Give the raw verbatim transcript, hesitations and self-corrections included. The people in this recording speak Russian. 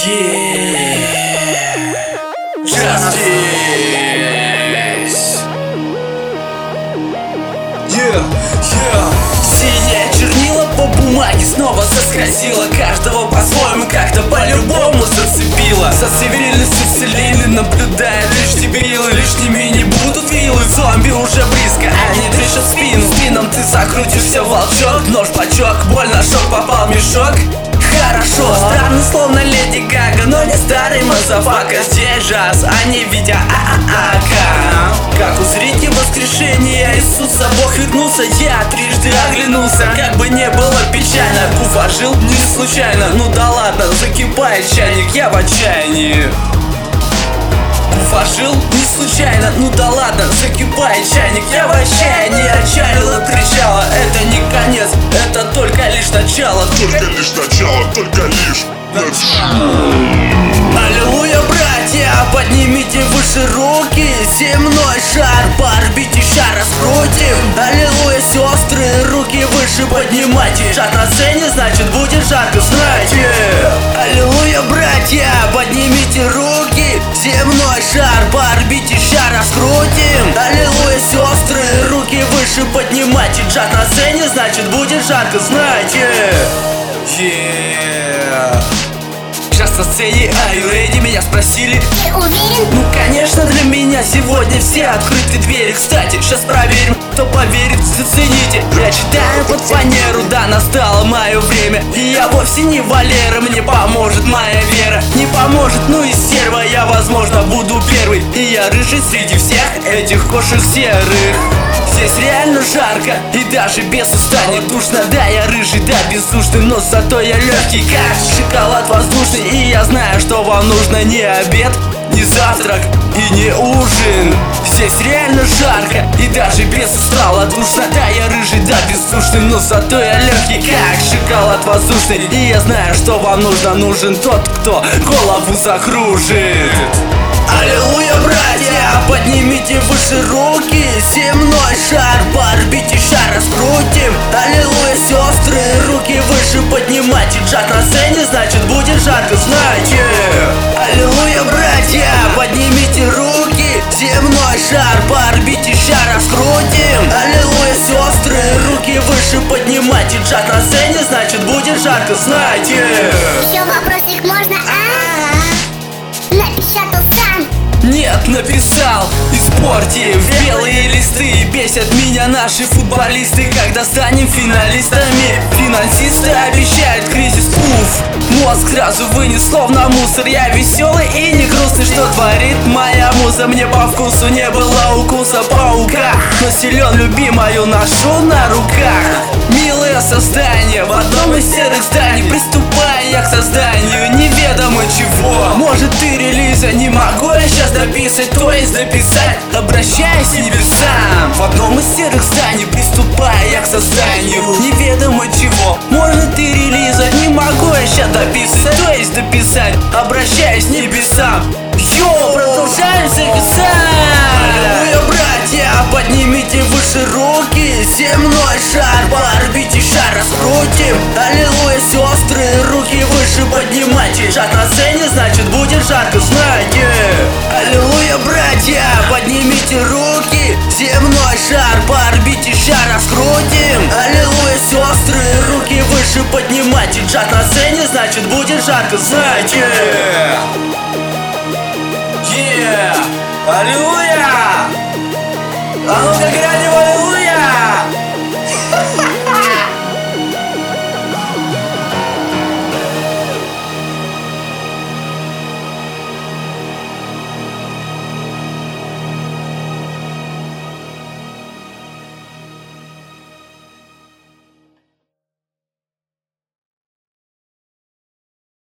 Yeah, Justice. Yeah, yeah. Синие чернила по бумаге снова заскользила. Каждого по-своему как-то по-любому зацепила. За цивильностью вселили, наблюдая лишь дебилы. Лишними не будут вилы, зомби уже близко, они дышат в спину. Спином ты закрутишься, волчок. Нож почок, больно, шок, попал в мешок. Хорошо, странно, словно Леди Гага, но не старый мазафака. Здесь джаз, а не видя а-а-а-ка. Как узрите воскрешение Иисуса, Бог вернулся, я трижды оглянулся. Как бы не было печально, Куфа жил не случайно. Ну да ладно, закипает чайник, я в отчаянии. Куфа жил не случайно, ну да ладно, закипает чайник, я в отчаянии. Отчаянно кричала, это не конец, это только лишь начало. Только лишь начало, только лишь начало. Аллилуйя, братья, поднимите выше руки. Земной шар, порбите шар, раскрутим. Аллилуйя, сестры, руки выше поднимайте. Шар на сцене, значит будет жарко, знайте. Аллилуйя, братья, поднимите руки. Земной шар, порбите шар, раскрутим. Аллилуйя, сестры, руки выше поднимайте. Шар на сцене, значит будет жарко, знайте. Yeah. Сейчас на сцене, are you ready? Меня спросили. Ты уверен? Ну конечно, для меня сегодня все открыты двери. Кстати, сейчас проверим, кто поверит, зацените. Я читаю под фанеру, да, настало мое время. И я вовсе не Валера, мне поможет моя вера. Не поможет, ну и стерва, я возможно буду первый. И я рыжий среди всех этих кошек серых. Здесь реально жарко, и даже бесу станет душно. Да, я рыжий, да, бездушный, но зато я легкий, как шоколад воздушный. И я знаю, что вам нужно не обед, не завтрак и не ужин. Здесь реально жарко, и даже бесу стало душно. Да, я рыжий, да, бездушный, но зато я легкий, как шоколад воздушный. И я знаю, что вам нужно, нужен тот, кто голову закружит. Аллилуйя, братья, поднимите выше руки. Земной шар, порбите шар, раскрутим. Аллилуйя, сестры, руки выше поднимайте. Джаз на сцене, значит будет жарко, знайте. Аллилуйя, братья, поднимите руки. Земной шар, порбите шар, раскрутим. Аллилуйя, сестры, руки выше поднимайте. Джаз на сцене, значит будет жарко, знайте. Еще вопросик можно? А-а-а. Напечатал сам. Нет, написал, испортив белые листы. Бесят меня наши футболисты, когда станем финалистами. Финансисты обещают кризис, пуф. Мозг сразу вынес, словно мусор. Я веселый и не грустный, что творит моя муза. Мне по вкусу не было укуса паука, но силен любимую ношу на руках. Милое создание в одном из серых зданий. Приступая я к созданию неведомо чего. Может ты релиза, не могу я сейчас дописать, то есть дописать, обращаясь к небесам. В одном из серых зданий, приступая я к созданию неведомо чего. Может ты релиза, не могу я сейчас дописать, то есть дописать, обращаясь к небесам. Йоу, продолжаем записать. Аллилуйя, братья, поднимите выше руки. Земной шар, порбите шар, раскрутим. Аллилуйя, сестры, руки выше поднимайте. Шар на сцене, значит будет жарко, знайте. Аллилуйя, братья, поднимите руки. Земной шар, порбите шар, раскрутим. Аллилуйя, сестры, руки выше поднимайте. Шар на сцене, значит будет жарко, знайте. Yeah! Аллилуйя! А ну-ка, грянем!